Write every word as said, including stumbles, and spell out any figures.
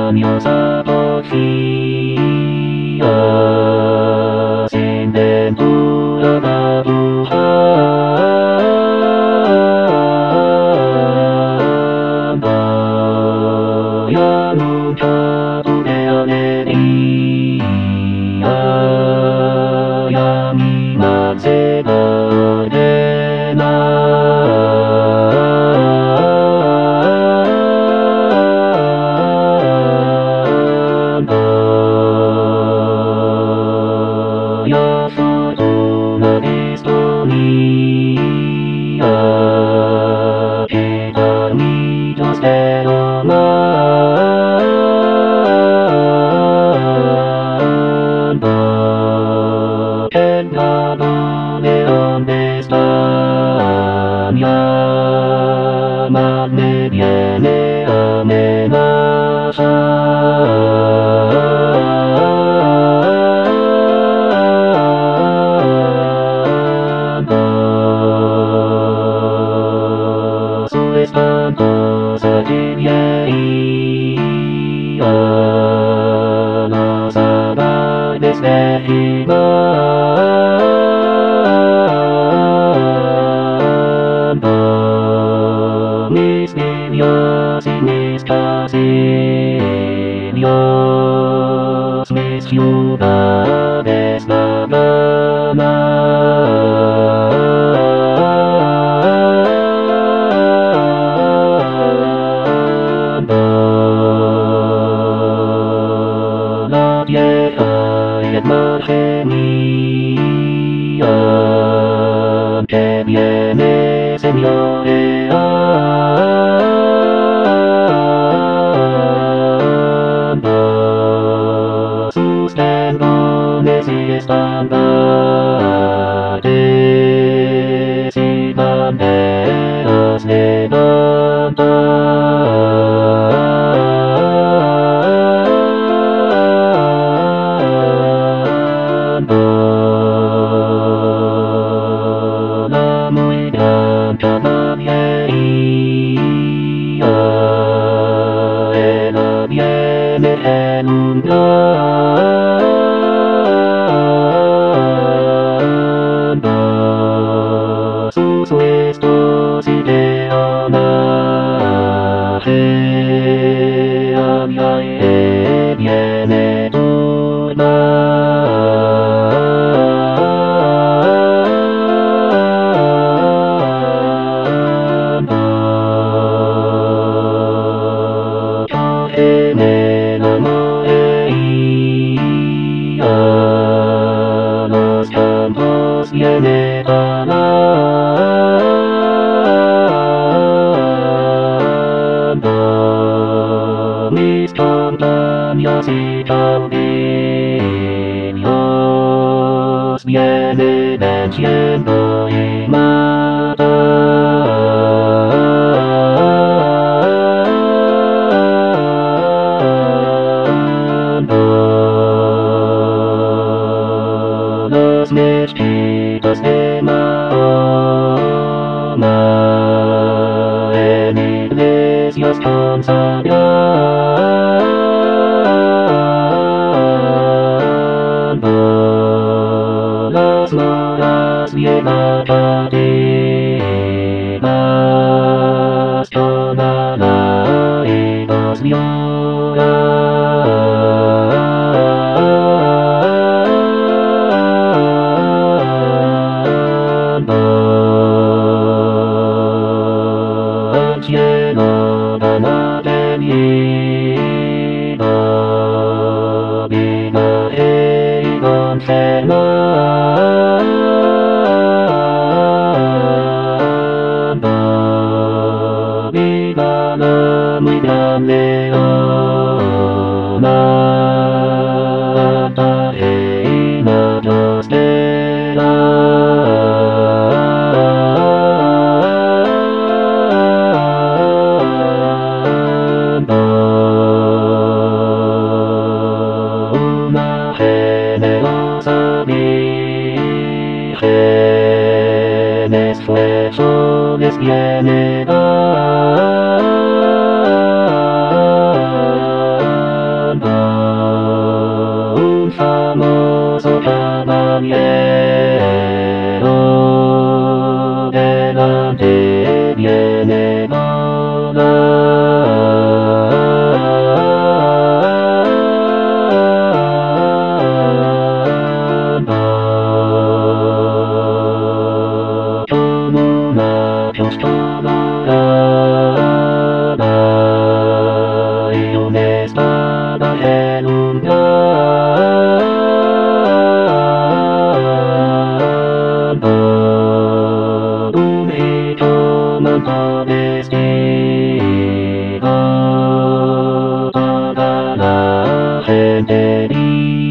años acogía sin ventura madrugada. Ya nunca tuve alegría, ya mi ansiedad de ya fortuna disponía, que carnitos de lo manda, que nada de dónde están, ya me viene amenazando. Su espantosa grillaría nos haga desesperando. Mis niños y mis casillos, mis ciudades navegando. La tierra y el mar gemían, que viene señoreando. Sus tendones y estandartes y banderas levantando. La muy gran caballería ella viene redundando. Sus puestos y de homenaje a mi aire viene turnando. Cógeme la morería, los campos viene ganando. Mis campañas y caudillos vienen venciendo y matando. Las mezquitas de Mahoma en iglesias consagrando. Las moras bien académicas con alaridos llorando. Al cielo ganadería, viva y Fernando. Viva la muy gran leona, reina costera. Una generosa virgen esfuerzo les viene dando. caballero delante viene volando. Como una pistola y una espada en un ganado. Un idioma vestido, toda la gente